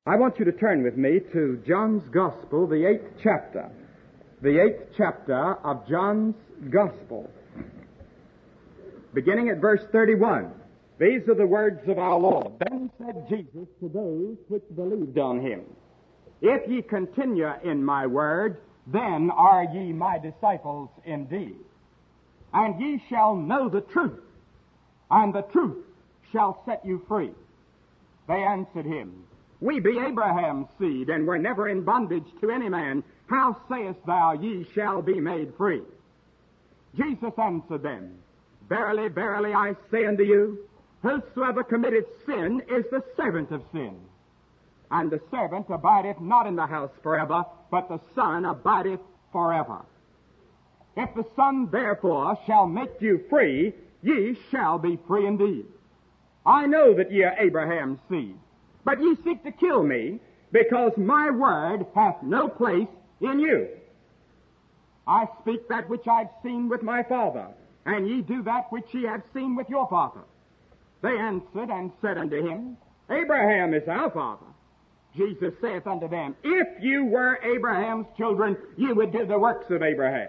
I want you to turn with me to John's Gospel, the 8th chapter. The 8th chapter of John's Gospel. Beginning at verse 31. These are the words of our Lord. Then said Jesus to those which believed on him, If ye continue in my word, then are ye my disciples indeed. And ye shall know the truth, and the truth shall set you free. They answered him, We be Abraham's seed, and were never in bondage to any man. How sayest thou, ye shall be made free? Jesus answered them, Verily, verily, I say unto you, whosoever committeth sin is the servant of sin. And the servant abideth not in the house forever, but the Son abideth forever. If the Son therefore shall make you free, ye shall be free indeed. I know that ye are Abraham's seed, but ye seek to kill me, because my word hath no place in you. I speak that which I have seen with my Father, and ye do that which ye have seen with your father. They answered and said unto him, Abraham is our father. Jesus saith unto them, If you were Abraham's children, ye would do the works of Abraham.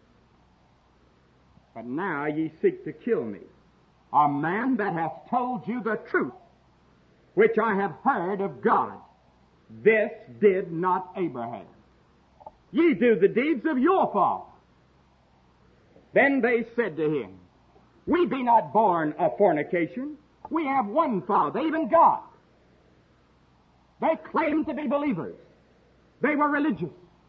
But now ye seek to kill me, a man that hath told you the truth, which I have heard of God. This did not Abraham. Ye do the deeds of your father. Then they said to him, We be not born of fornication. We have one Father, even God. They claimed to be believers. They were religious.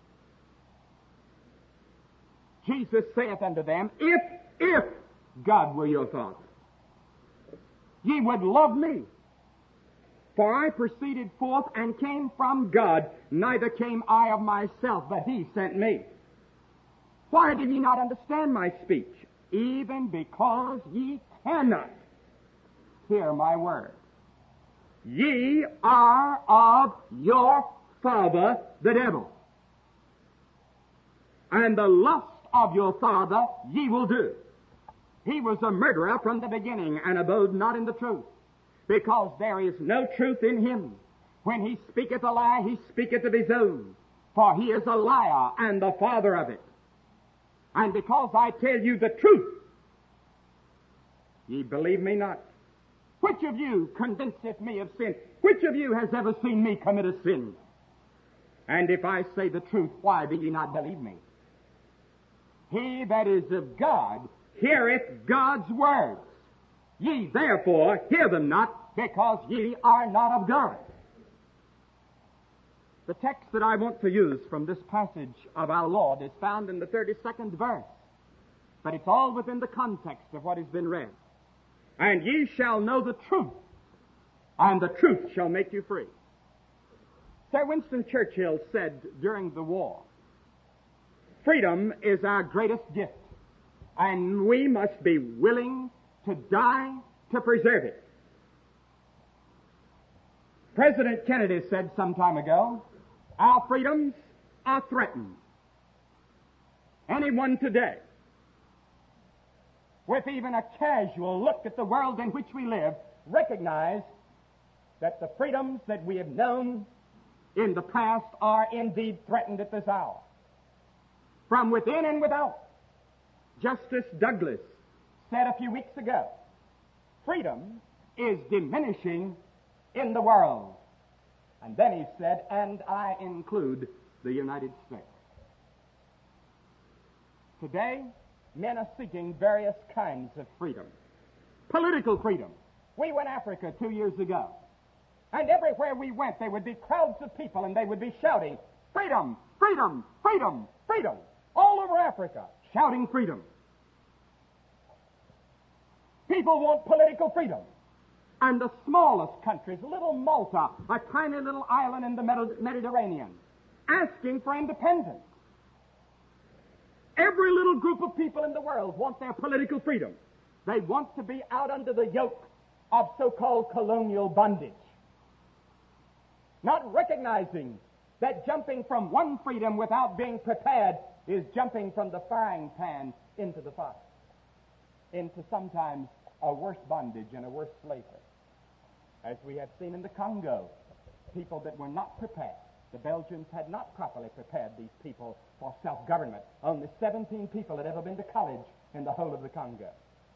Jesus saith unto them, If God were your Father, ye would love me. For I proceeded forth and came from God, neither came I of myself, but he sent me. Why do ye not understand my speech? Even because ye cannot hear my word. Ye are of your father the devil, and the lust of your father ye will do. He was a murderer from the beginning, and abode not in the truth, because there is no truth in him. When he speaketh a lie, he speaketh of his own, for he is a liar and the father of it. And because I tell you the truth, ye believe me not. Which of you convinceth me of sin? Which of you has ever seen me commit a sin? And if I say the truth, why do ye not believe me? He that is of God heareth God's words. Ye therefore hear them not, because ye are not of God. The text that I want to use from this passage of our Lord is found in the 32nd verse, but it's all within the context of what has been read. And ye shall know the truth, and the truth shall make you free. Sir Winston Churchill said during the war, Freedom is our greatest gift, and we must be willing to die to preserve it. President Kennedy said some time ago, Our freedoms are threatened. Anyone today, with even a casual look at the world in which we live, recognize that the freedoms that we have known in the past are indeed threatened at this hour, from within and without. Justice Douglas said a few weeks ago, freedom is diminishing in the world. And then he said, and I include the United States. Today, men are seeking various kinds of freedom. Political freedom. We went to Africa 2 years ago, and everywhere we went, there would be crowds of people, and they would be shouting, freedom, freedom, freedom, freedom, all over Africa, shouting freedom. People want political freedom. And the smallest countries, little Malta, a tiny little island in the Mediterranean, asking for independence. Every little group of people in the world want their political freedom. They want to be out under the yoke of so-called colonial bondage, not recognizing that jumping from one freedom without being prepared is jumping from the frying pan into the fire, into sometimes a worse bondage and a worse slavery, as we have seen in the Congo people that were not prepared. The Belgians had not properly prepared these people for self-government. Only 17 people had ever been to college in the whole of the Congo.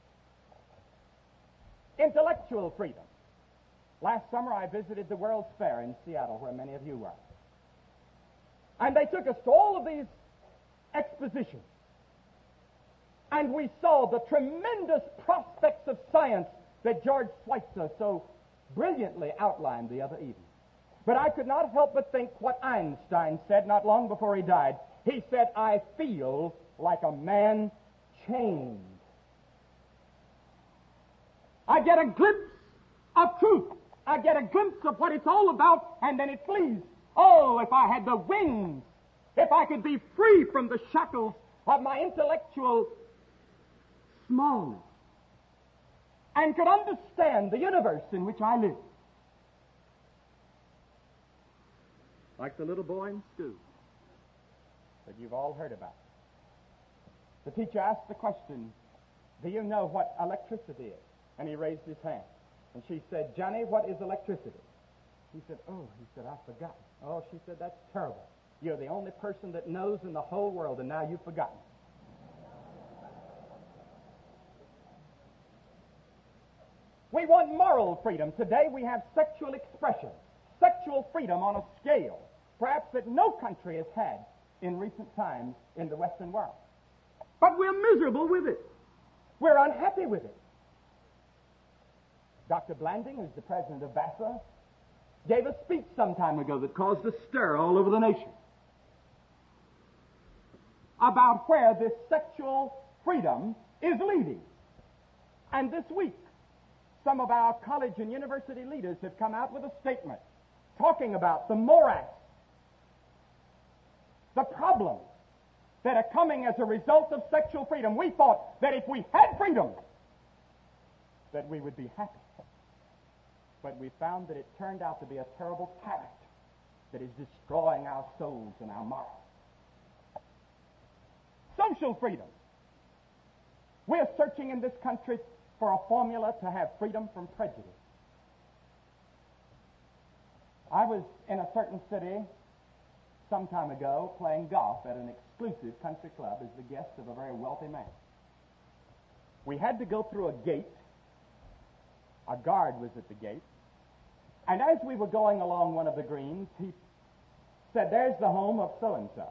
Intellectual freedom. Last summer I visited the World's Fair in Seattle, where many of you were. And they took us to all of these expositions. And we saw the tremendous prospects of science that George Schweitzer so brilliantly outlined the other evening. But I could not help but think what Einstein said not long before he died. He said, "I feel like a man chained." I get a glimpse of truth. I get a glimpse of what it's all about, and then it flees. Oh, if I had the wings, if I could be free from the shackles of my intellectual smallness, and could understand the universe in which I live. Like the little boy in school that you've all heard about. The teacher asked the question, "Do you know what electricity is?" And he raised his hand. And she said, "Johnny, what is electricity?" He said, "I've forgotten." Oh, she said, "That's terrible. You're the only person that knows in the whole world, and now you've forgotten." We want moral freedom. Today we have sexual expression, sexual freedom on a scale perhaps that no country has had in recent times in the Western world. But we're miserable with it. We're unhappy with it. Dr. Blanding, who's the president of Vassar, gave a speech some time ago that caused a stir all over the nation about where this sexual freedom is leading. And this week, some of our college and university leaders have come out with a statement talking about the morass, the problems that are coming as a result of sexual freedom. We thought that if we had freedom, that we would be happy. But we found that it turned out to be a terrible tyrant that is destroying our souls and our morals. Social freedom. We're searching in this country for a formula to have freedom from prejudice. I was in a certain city some time ago playing golf at an exclusive country club as the guest of a very wealthy man. We had to go through a gate. A guard was at the gate. And as we were going along one of the greens, he said, "There's the home of so-and-so."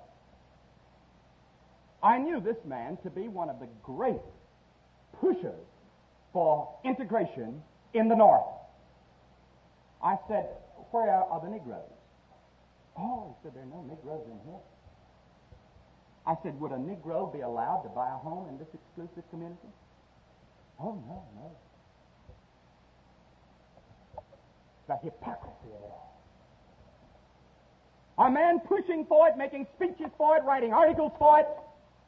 I knew this man to be one of the great pushers for integration in the North. I said, "Where are the Negroes?" "Oh," he said, "there are no Negroes in here." I said, "Would a Negro be allowed to buy a home in this exclusive community?" "Oh, no." The hypocrisy of it all. A man pushing for it, making speeches for it, writing articles for it.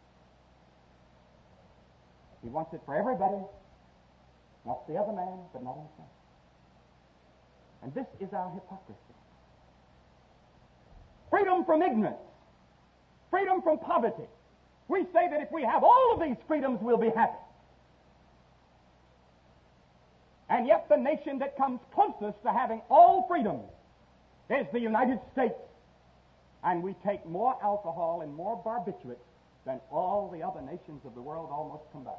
He wants it for everybody. Wants the other man, but not himself. And this is our hypocrisy. Freedom from ignorance. Freedom from poverty. We say that if we have all of these freedoms, we'll be happy. And yet the nation that comes closest to having all freedoms is the United States. And we take more alcohol and more barbiturates than all the other nations of the world almost combined.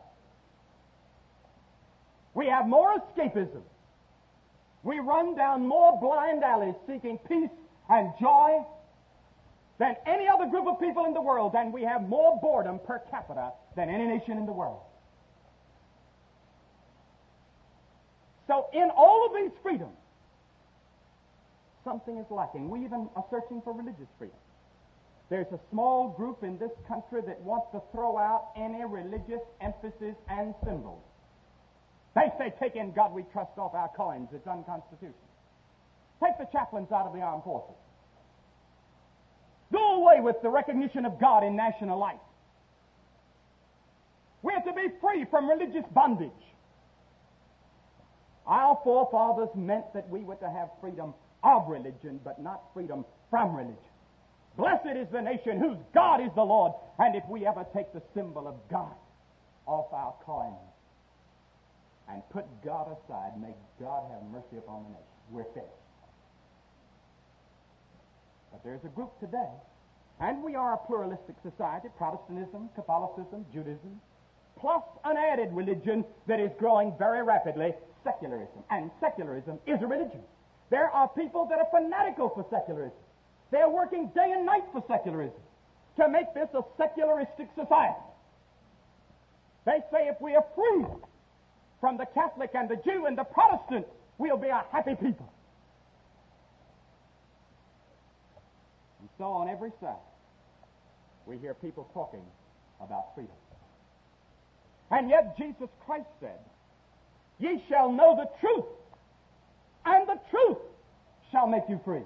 We have more escapism. We run down more blind alleys seeking peace and joy than any other group of people in the world, and we have more boredom per capita than any nation in the world. So in all of these freedoms, something is lacking. We even are searching for religious freedom. There's a small group in this country that wants to throw out any religious emphasis and symbols. They say, "Take in God we trust off our coins. It's unconstitutional." Take the chaplains out of the armed forces. Do away with the recognition of God in national life. We're to be free from religious bondage. Our forefathers meant that we were to have freedom of religion, but not freedom from religion. Blessed is the nation whose God is the Lord. And if we ever take the symbol of God off our coins and put God aside, may God have mercy upon the nation. We're finished. But there's a group today, and we are a pluralistic society, Protestantism, Catholicism, Judaism, plus an added religion that is growing very rapidly, secularism. And secularism is a religion. There are people that are fanatical for secularism. They're working day and night for secularism, to make this a secularistic society. They say if we are free from the Catholic and the Jew and the Protestant, we'll be a happy people. And so on every side, we hear people talking about freedom. And yet Jesus Christ said, "Ye shall know the truth, and the truth shall make you free."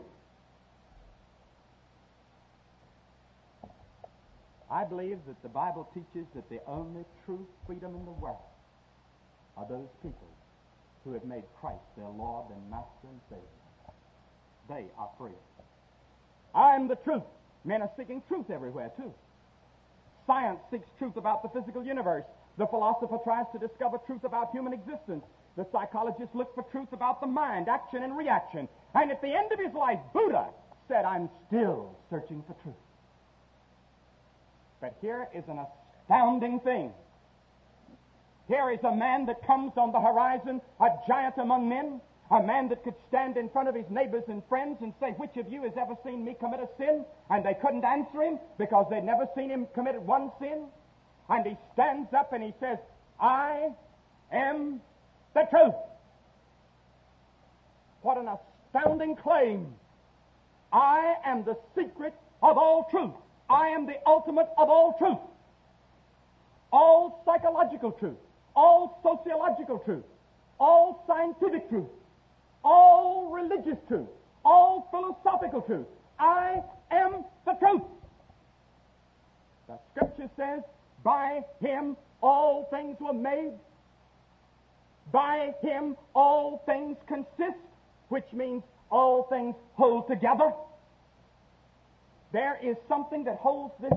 I believe that the Bible teaches that the only true freedom in the world are those people who have made Christ their Lord and Master and Savior. They are free. I am the truth. Men are seeking truth everywhere, too. Science seeks truth about the physical universe. The philosopher tries to discover truth about human existence. The psychologist looks for truth about the mind, action and reaction. And at the end of his life, Buddha said, "I'm still searching for truth." But here is an astounding thing. Here is a man that comes on the horizon, a giant among men, a man that could stand in front of his neighbors and friends and say, "Which of you has ever seen me commit a sin?" And they couldn't answer him because they'd never seen him commit one sin. And he stands up and he says, "I am the truth." What an astounding claim. I am the secret of all truth. I am the ultimate of all truth. All psychological truth, all sociological truth, all scientific truth, all religious truth, all philosophical truth. I am the truth. The Scripture says, "By him all things were made. By him all things consist," which means all things hold together. There is something that holds this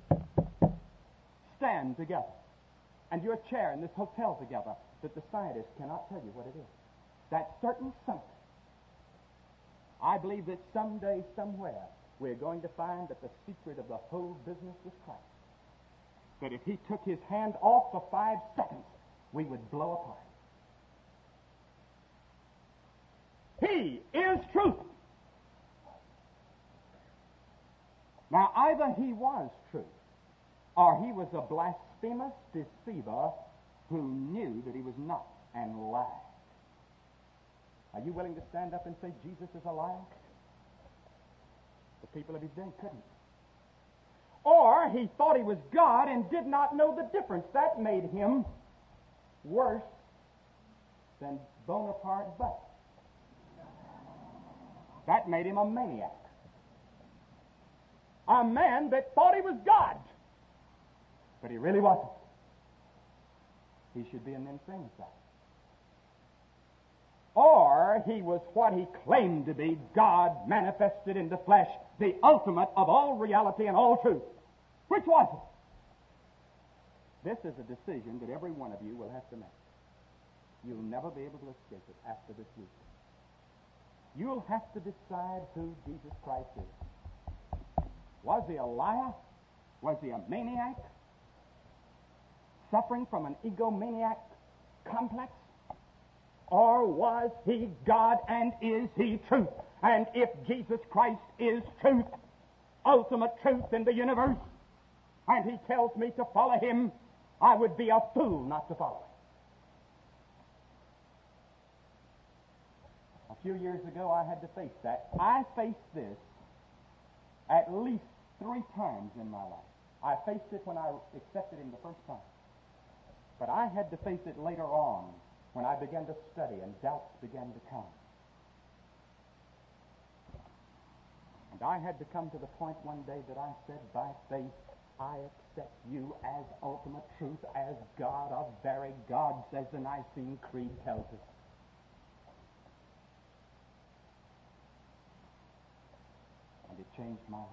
stand together and your chair in this hotel together that the scientists cannot tell you what it is. That certain something. I believe that someday, somewhere, we're going to find that the secret of the whole business was Christ. That if he took his hand off for 5 seconds, we would blow apart. He is truth. Now, either he was truth, or he was a blasphemous deceiver who knew that he was not and lied. Are you willing to stand up and say Jesus is a liar? The people of his day couldn't. Or he thought he was God and did not know the difference. That made him worse than Bonaparte Butt. That made him a maniac. A man that thought he was God, but he really wasn't. He should be an insane asylum. Or he was what he claimed to be, God manifested in the flesh, the ultimate of all reality and all truth. Which was it? This is a decision that every one of you will have to make. You'll never be able to escape it after this week. You'll have to decide who Jesus Christ is. Was he a liar? Was he a maniac? Suffering from an egomaniac complex? Or was he God and is he truth? And if Jesus Christ is truth, ultimate truth in the universe, and he tells me to follow him, I would be a fool not to follow him. A few years ago, I had to face that. I faced this at least 3 times in my life. I faced it when I accepted him the first time. But I had to face it later on when I began to study and doubts began to come. And I had to come to the point one day that I said, by faith, I accept you as ultimate truth, as God of very God, says the Nicene Creed tells us. And it changed my life.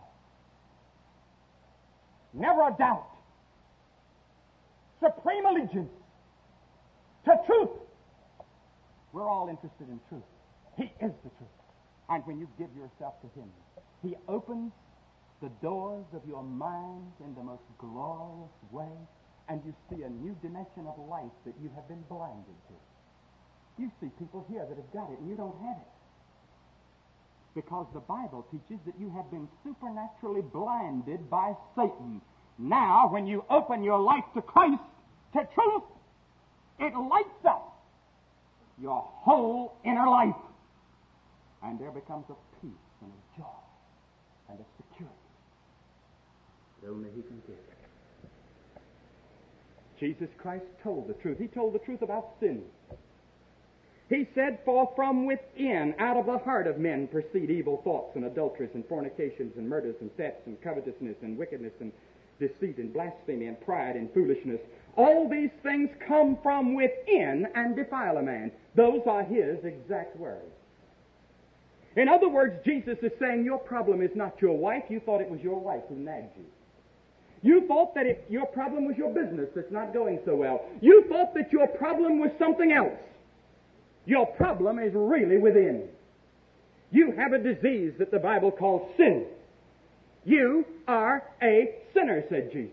Never a doubt. Supreme allegiance to truth. We're all interested in truth. He is the truth. And when you give yourself to him, He opens the doors of your mind in the most glorious way, and you see a new dimension of life that you have been blinded to. You see people here that have got it, and you don't have it. Because the Bible teaches that you have been supernaturally blinded by Satan. Now, when you open your life to Christ, to truth, it lights up your whole inner life. And there becomes a peace and a joy and a security that only He can give. Jesus Christ told the truth. He told the truth about sin. He said, "For from within, out of the heart of men, proceed evil thoughts and adulteries and fornications and murders and thefts and covetousness and wickedness and deceit and blasphemy and pride and foolishness. All these things come from within and defile a man." Those are His exact words. In other words, Jesus is saying your problem is not your wife. You thought it was your wife who nagged you. You thought that your problem was your business that's not going so well. You thought that your problem was something else. Your problem is really within. You have a disease that the Bible calls sin. You are a sinner, said Jesus.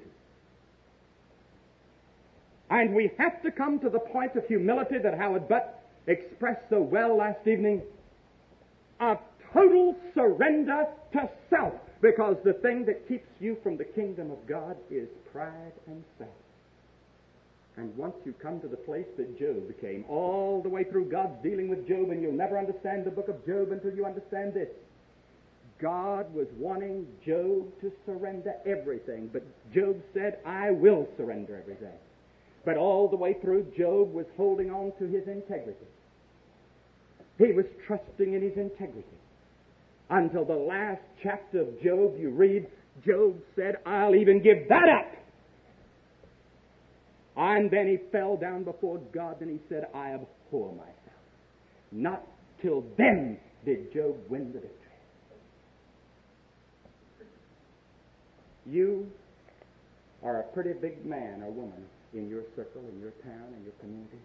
And we have to come to the point of humility that Howard Butt expressed so well last evening, a total surrender to self, because the thing that keeps you from the kingdom of God is pride and self. And once you come to the place that Job came, all the way through God's dealing with Job, and you'll never understand the book of Job until you understand this. God was wanting Job to surrender everything, but Job said, "I will surrender everything." But all the way through, Job was holding on to his integrity. He was trusting in his integrity. Until the last chapter of Job, you read, Job said, "I'll even give that up." And then he fell down before God and he said, "I abhor myself." Not till then did Job win the victory. You are a pretty big man or woman in your circle, in your town, in your community.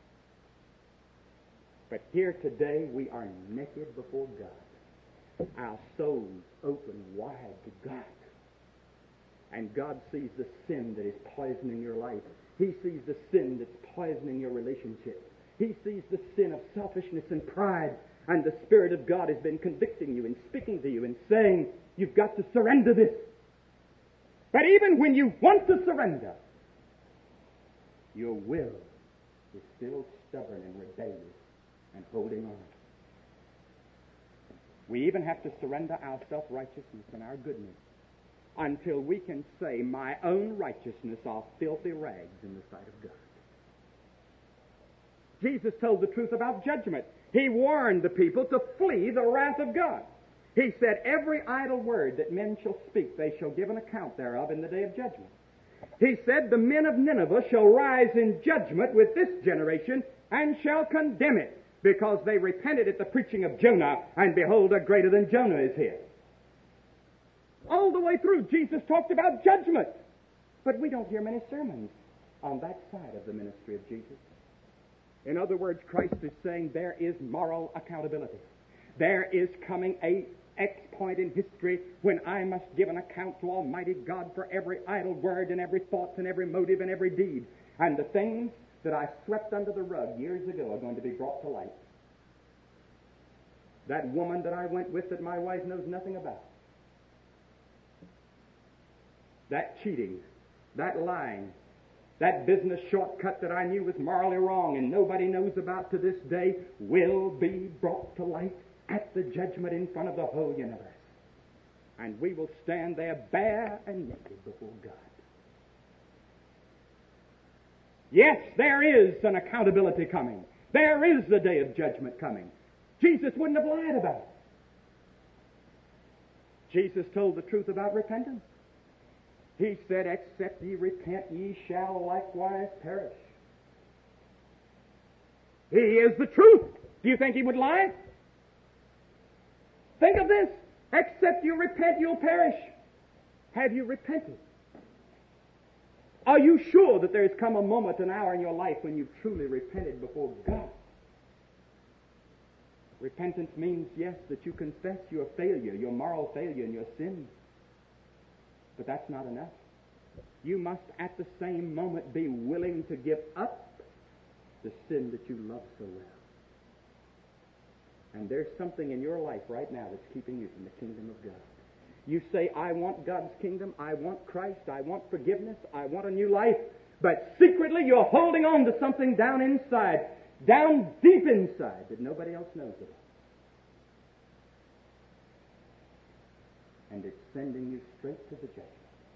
But here today we are naked before God. Our souls open wide to God. And God sees the sin that is poisoning your life. He sees the sin that's poisoning your relationship. He sees the sin of selfishness and pride. And the Spirit of God has been convicting you and speaking to you and saying, you've got to surrender this. But even when you want to surrender, your will is still stubborn and rebellious and holding on. We even have to surrender our self-righteousness and our goodness until we can say, my own righteousness are filthy rags in the sight of God. Jesus told the truth about judgment. He warned the people to flee the wrath of God. He said, every idle word that men shall speak, they shall give an account thereof in the day of judgment. He said, the men of Nineveh shall rise in judgment with this generation and shall condemn it, because they repented at the preaching of Jonah, and behold, a greater than Jonah is here. All the way through, Jesus talked about judgment. But we don't hear many sermons on that side of the ministry of Jesus. In other words, Christ is saying there is moral accountability. There is coming a X point in history when I must give an account to Almighty God for every idle word and every thought and every motive and every deed. And the things that I swept under the rug years ago are going to be brought to light. That woman that I went with that my wife knows nothing about. That cheating, that lying, that business shortcut that I knew was morally wrong and nobody knows about to this day will be brought to light at the judgment in front of the whole universe. And we will stand there bare and naked before God. Yes, there is an accountability coming. There is the day of judgment coming. Jesus wouldn't have lied about it. Jesus told the truth about repentance. He said, except ye repent, ye shall likewise perish. He is the truth. Do you think he would lie? Think of this. Except you repent, you'll perish. Have you repented? Are you sure that there's come a moment, an hour in your life when you've truly repented before God? Repentance means, yes, that you confess your failure, your moral failure and your sin. But that's not enough. You must at the same moment be willing to give up the sin that you love so well. And there's something in your life right now that's keeping you from the kingdom of God. You say, I want God's kingdom, I want Christ, I want forgiveness, I want a new life. But secretly you're holding on to something down inside, down deep inside, that nobody else knows about. And it's sending you straight to the judgment.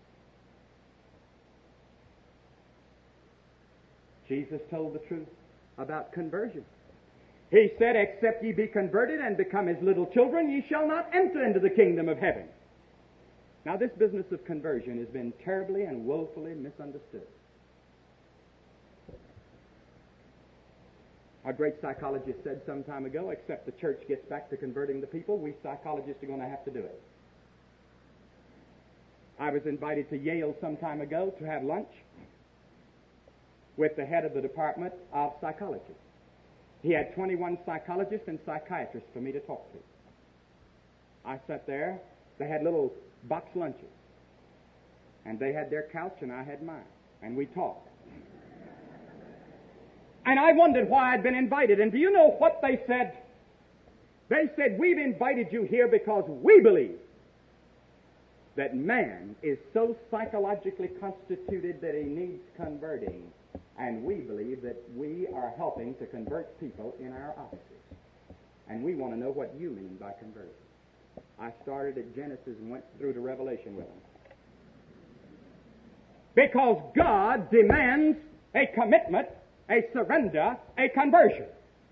Jesus told the truth about conversion. He said, except ye be converted and become as little children, ye shall not enter into the kingdom of heaven. Now, this business of conversion has been terribly and woefully misunderstood. A great psychologist said some time ago, except the church gets back to converting the people, we psychologists are going to have to do it. I was invited to Yale some time ago to have lunch with the head of the Department of Psychology. He had 21 psychologists and psychiatrists for me to talk to. I sat there. They had little box lunches. And they had their couch and I had mine. And we talked. And I wondered why I'd been invited. And do you know what they said? They said, we've invited you here because we believe that man is so psychologically constituted that he needs converting. And we believe that we are helping to convert people in our offices. And we want to know what you mean by conversion. I started at Genesis and went through to Revelation with them. Because God demands a commitment, a surrender, a conversion.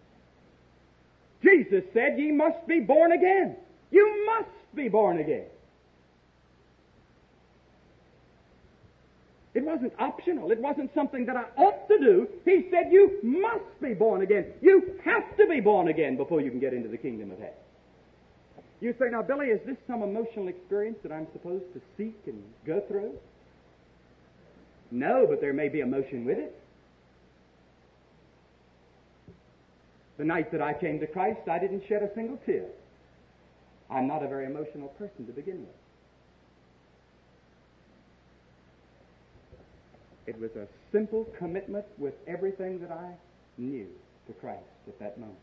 Jesus said, ye must be born again. You must be born again. It wasn't optional. It wasn't something that I ought to do. He said, you must be born again. You have to be born again before you can get into the kingdom of heaven. You say, now, Billy, is this some emotional experience that I'm supposed to seek and go through? No, but there may be emotion with it. The night that I came to Christ, I didn't shed a single tear. I'm not a very emotional person to begin with. It was a simple commitment with everything that I knew to Christ at that moment.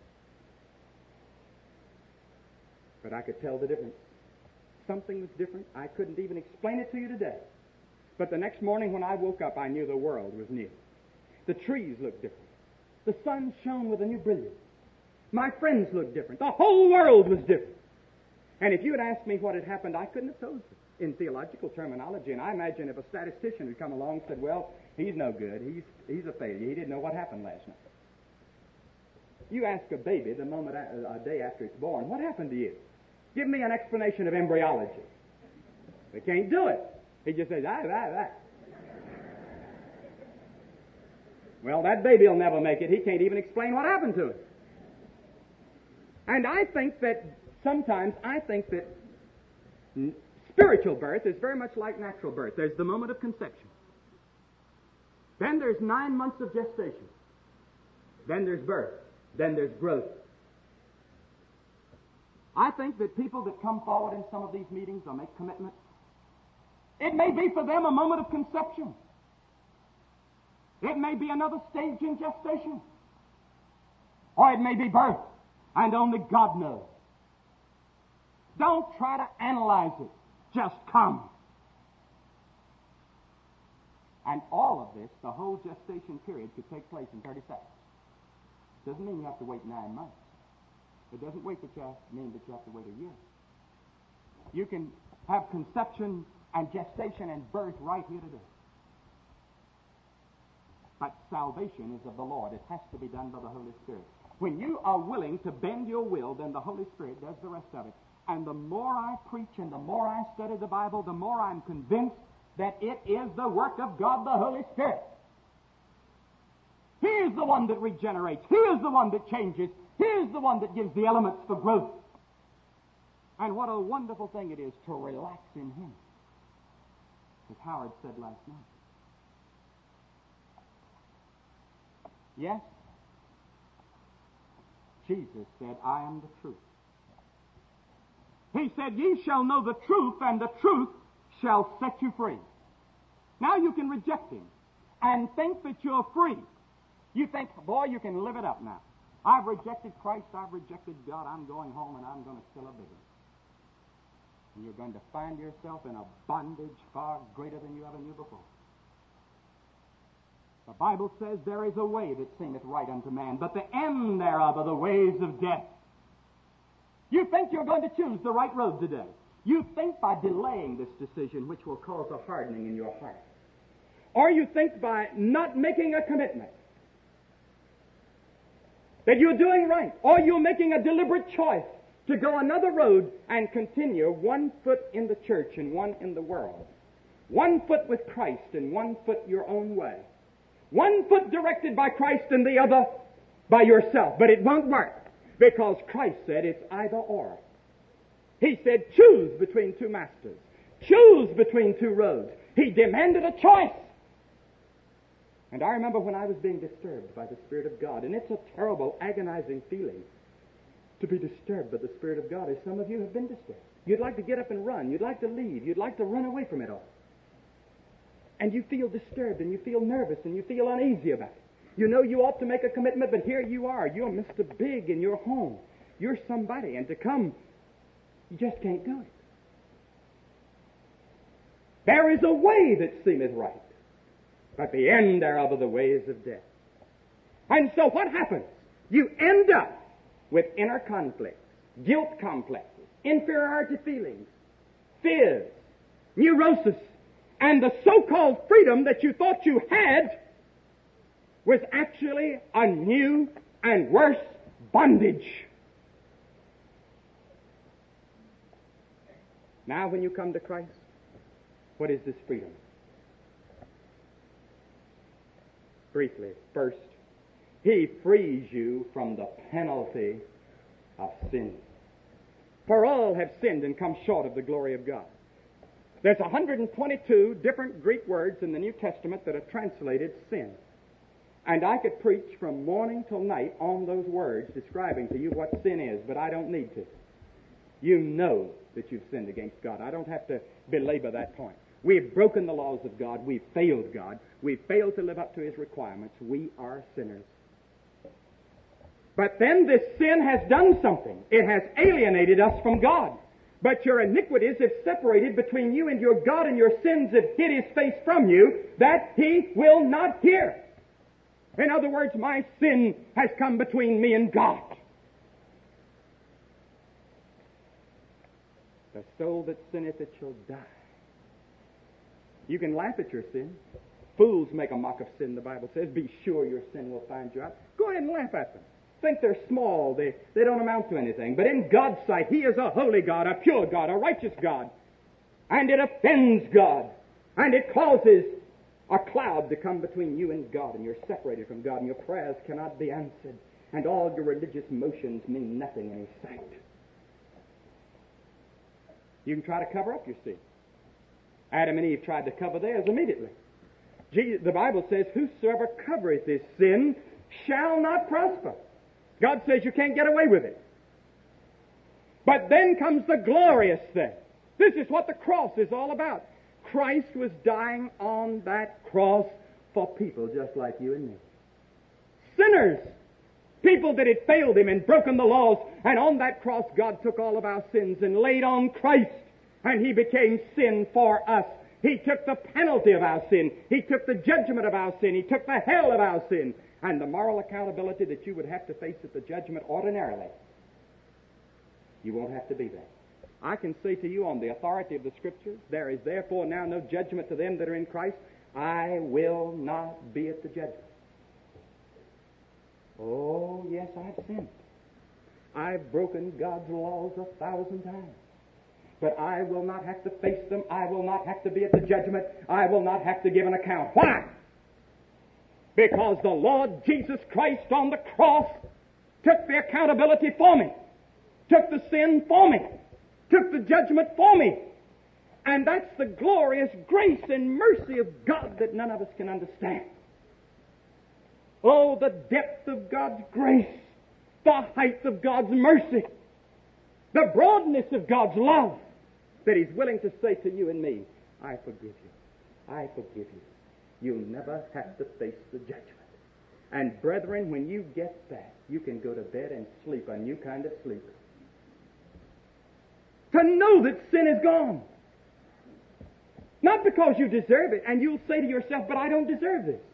But I could tell the difference. Something was different. I couldn't even explain it to you today. But the next morning when I woke up, I knew the world was new. The trees looked different. The sun shone with a new brilliance. My friends looked different. The whole world was different. And if you had asked me what had happened, I couldn't have told you in theological terminology. And I imagine if a statistician had come along and said, well, he's no good. He's a failure. He didn't know what happened last night. You ask a baby the moment, a day after it's born, what happened to you? Give me an explanation of embryology. They can't do it. He just says, ah. Well, that baby will never make it. He can't even explain what happened to him. And I think that spiritual birth is very much like natural birth. There's the moment of conception. Then there's 9 months of gestation. Then there's birth. Then there's growth. I think that people that come forward in some of these meetings or make commitments, it may be for them a moment of conception. It may be another stage in gestation. Or it may be birth, and only God knows. Don't try to analyze it. Just come. And all of this, the whole gestation period, could take place in 30 seconds. Doesn't mean you have to wait 9 months. It doesn't mean that you have to wait a year. You can have conception and gestation and birth right here today. But salvation is of the Lord. It has to be done by the Holy Spirit. When you are willing to bend your will, then the Holy Spirit does the rest of it. And the more I preach and the more I study the Bible, the more I'm convinced that it is the work of God, the Holy Spirit. He is the one that regenerates. He is the one that changes. He is the one that gives the elements for growth. And what a wonderful thing it is to relax in Him. As Howard said last night. Yes? Jesus said, I am the truth. He said, ye shall know the truth, and the truth shall set you free. Now you can reject him and think that you're free. You think, boy, you can live it up now. I've rejected Christ, I've rejected God, I'm going home and I'm going to still a living. And you're going to find yourself in a bondage far greater than you ever knew before. The Bible says there is a way that seemeth right unto man, but the end thereof are the ways of death. You think you're going to choose the right road today. You think by delaying this decision, which will cause a hardening in your heart. Or you think by not making a commitment that you're doing right. Or you're making a deliberate choice to go another road and continue 1 foot in the church and 1 in the world. 1 foot with Christ and 1 foot your own way. 1 foot directed by Christ and the other by yourself. But it won't work because Christ said it's either or. He said choose between 2 masters. Choose between 2 roads. He demanded a choice. And I remember when I was being disturbed by the Spirit of God, and it's a terrible, agonizing feeling to be disturbed by the Spirit of God, as some of you have been disturbed. You'd like to get up and run. You'd like to leave. You'd like to run away from it all. And you feel disturbed, and you feel nervous, and you feel uneasy about it. You know you ought to make a commitment, but here you are. You're Mr. Big in your home. You're somebody, and to come, you just can't do it. There is a way that seemeth right, but the end thereof are the ways of death. And so what happens? You end up with inner conflicts, guilt complexes, inferiority feelings, fears, neurosis, and the so-called freedom that you thought you had was actually a new and worse bondage. Now when you come to Christ, what is this freedom? Briefly, first, He frees you from the penalty of sin. For all have sinned and come short of the glory of God. There's 122 different Greek words in the New Testament that are translated sin. And I could preach from morning till night on those words describing to you what sin is, but I don't need to. You know that you've sinned against God. I don't have to belabor that point. We've broken the laws of God. We've failed God. We've failed to live up to His requirements. We are sinners. But then this sin has done something. It has alienated us from God. But your iniquities have separated between you and your God, and your sins have hid His face from you, that He will not hear. In other words, my sin has come between me and God. The soul that sinneth, it shall die. You can laugh at your sin. Fools make a mock of sin, the Bible says. Be sure your sin will find you out. Go ahead and laugh at them. Think they're small. They don't amount to anything. But in God's sight, He is a holy God, a pure God, a righteous God. And it offends God. And it causes a cloud to come between you and God, and you're separated from God, and your prayers cannot be answered. And all your religious motions mean nothing in His sight. You can try to cover up your sin. Adam and Eve tried to cover theirs immediately. The Bible says, whosoever covereth his sin shall not prosper. God says you can't get away with it. But then comes the glorious thing. This is what the cross is all about. Christ was dying on that cross for people just like you and me. Sinners. People that had failed Him and broken the laws. And on that cross, God took all of our sins and laid on Christ. And He became sin for us. He took the penalty of our sin. He took the judgment of our sin. He took the hell of our sin. And the moral accountability that you would have to face at the judgment ordinarily. You won't have to be there. I can say to you on the authority of the Scriptures, there is therefore now no judgment to them that are in Christ. I will not be at the judgment. Oh, yes, I've sinned. I've broken God's laws 1,000 times. But I will not have to face them. I will not have to be at the judgment. I will not have to give an account. Why? Because the Lord Jesus Christ on the cross took the accountability for me, took the sin for me, took the judgment for me. And that's the glorious grace and mercy of God that none of us can understand. Oh, the depth of God's grace the height of God's mercy, the broadness of God's love, that He's willing to say to you and me, I forgive you. I forgive you. You'll never have to face the judgment. And brethren, when you get that, you can go to bed and sleep a new kind of sleep. To know that sin is gone. Not because you deserve it, and you'll say to yourself, but I don't deserve this.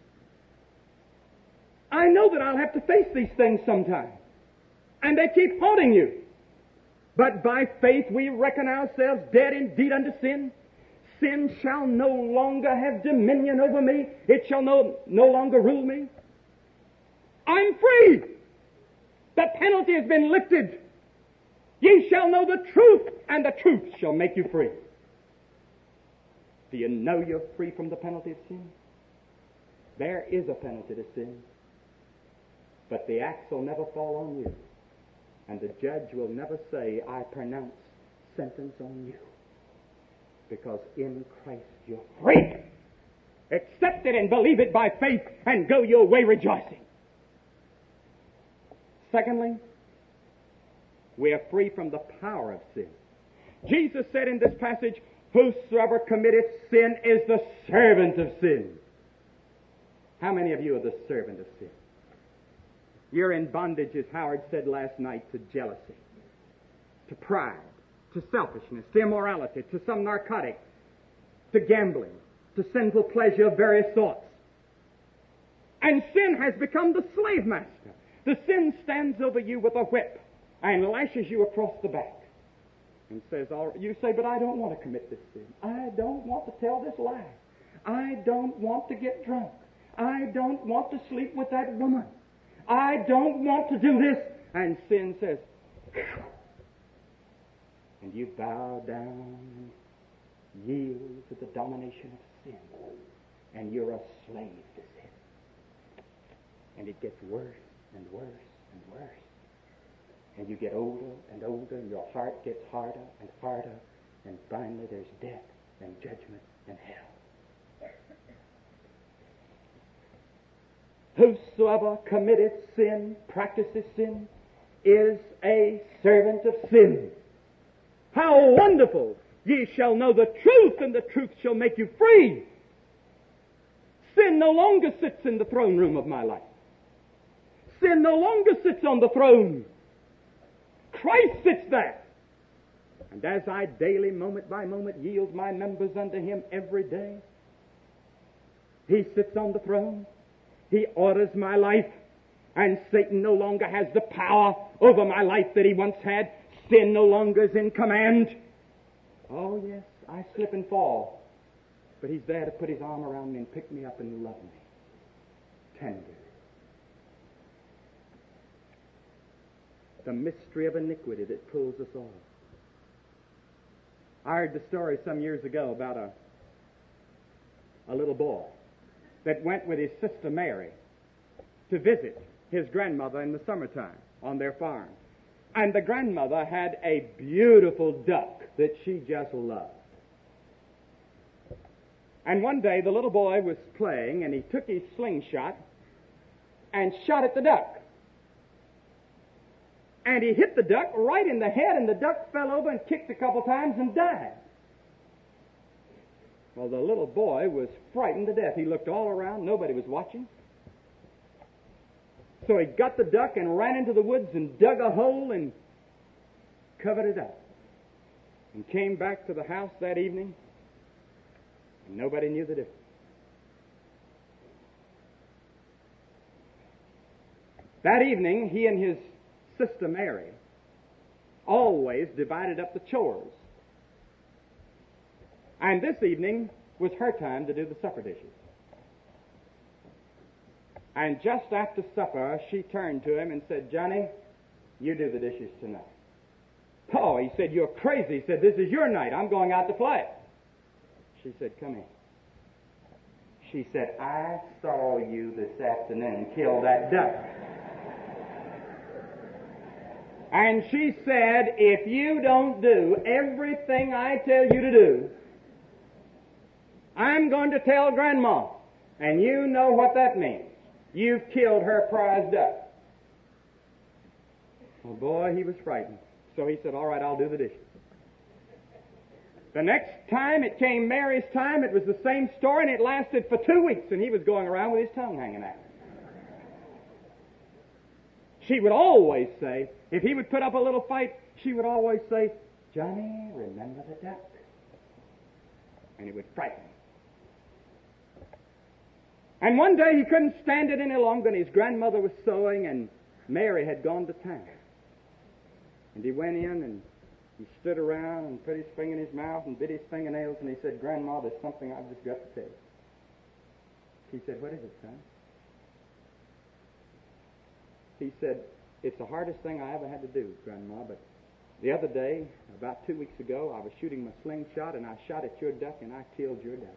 I know that I'll have to face these things sometime. And they keep haunting you. But by faith we reckon ourselves dead indeed unto sin. Sin shall no longer have dominion over me. It shall no longer rule me. I'm free. The penalty has been lifted. Ye shall know the truth, and the truth shall make you free. Do you know you're free from the penalty of sin? There is a penalty to sin. But the axe will never fall on you. And the judge will never say, I pronounce sentence on you. Because in Christ you're free. Accept it and believe it by faith and go your way rejoicing. Secondly, we are free from the power of sin. Jesus said in this passage, whosoever committeth sin is the servant of sin. How many of you are the servant of sin? You're in bondage, as Howard said last night, to jealousy, to pride, to selfishness, to immorality, to some narcotic, to gambling, to sinful pleasure of various sorts. And sin has become the slave master. The sin stands over you with a whip and lashes you across the back and says, you say, but I don't want to commit this sin. I don't want to tell this lie. I don't want to get drunk. I don't want to sleep with that woman. I don't want to do this. And sin says, phew. And you bow down and yield to the domination of sin. And you're a slave to sin. And it gets worse and worse and worse. And you get older and older, and your heart gets harder and harder, and finally there's death and judgment and hell. Whosoever committeth sin, practices sin, is a servant of sin. How wonderful! Ye shall know the truth, and the truth shall make you free. Sin no longer sits in the throne room of my life. Sin no longer sits on the throne. Christ sits there. And as I daily, moment by moment, yield my members unto Him every day, He sits on the throne. He orders my life. And Satan no longer has the power over my life that he once had. Sin no longer is in command. Oh, yes, I slip and fall. But He's there to put His arm around me and pick me up and love me. Tender. The mystery of iniquity that pulls us all. I heard the story some years ago about a little boy that went with his sister Mary to visit his grandmother in the summertime on their farm. And the grandmother had a beautiful duck that she just loved. And one day the little boy was playing, and he took his slingshot and shot at the duck. And he hit the duck right in the head, and the duck fell over and kicked a couple times and died. Well, the little boy was frightened to death. He looked all around. Nobody was watching. So he got the duck and ran into the woods and dug a hole and covered it up. And came back to the house that evening, and nobody knew the difference. That evening, he and his sister Mary always divided up the chores. And this evening was her time to do the supper dishes. And just after supper, she turned to him and said, Johnny, you do the dishes tonight. Oh, he said, you're crazy. He said, this is your night. I'm going out to play. She said, come here. She said, I saw you this afternoon kill that duck. And she said, if you don't do everything I tell you to do, I'm going to tell Grandma. And you know what that means. You've killed her prize duck. Well, boy, he was frightened. So he said, all right, I'll do the dishes. The next time it came Mary's time, it was the same story, and it lasted for 2 weeks, and he was going around with his tongue hanging out. She would always say, if he would put up a little fight, she would always say, Johnny, remember the duck. And it would frighten him. And one day he couldn't stand it any longer, and his grandmother was sewing, and Mary had gone to town. And he went in, and he stood around and put his finger in his mouth and bit his fingernails, and he said, Grandma, there's something I've just got to tell you. She said, what is it, son? He said, it's the hardest thing I ever had to do, Grandma, but the other day, about 2 weeks ago, I was shooting my slingshot, and I shot at your duck, and I killed your duck.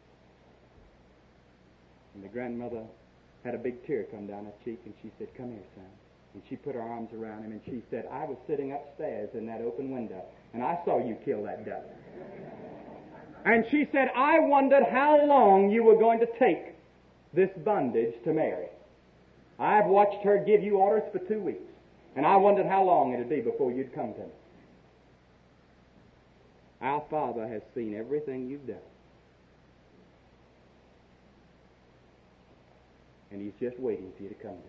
And the grandmother had a big tear come down her cheek, and she said, come here, son. And she put her arms around him, and she said, I was sitting upstairs in that open window, and I saw you kill that duck. And she said, I wondered how long you were going to take this bondage to Mary. I've watched her give you orders for 2 weeks, and I wondered how long it would be before you'd come to me. Our Father has seen everything you've done. And He's just waiting for you to come to Him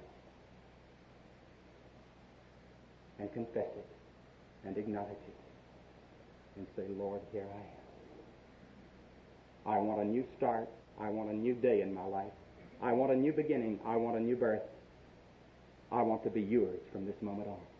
and confess it and acknowledge it and say, Lord, here I am. I want a new start. I want a new day in my life. I want a new beginning. I want a new birth. I want to be yours from this moment on.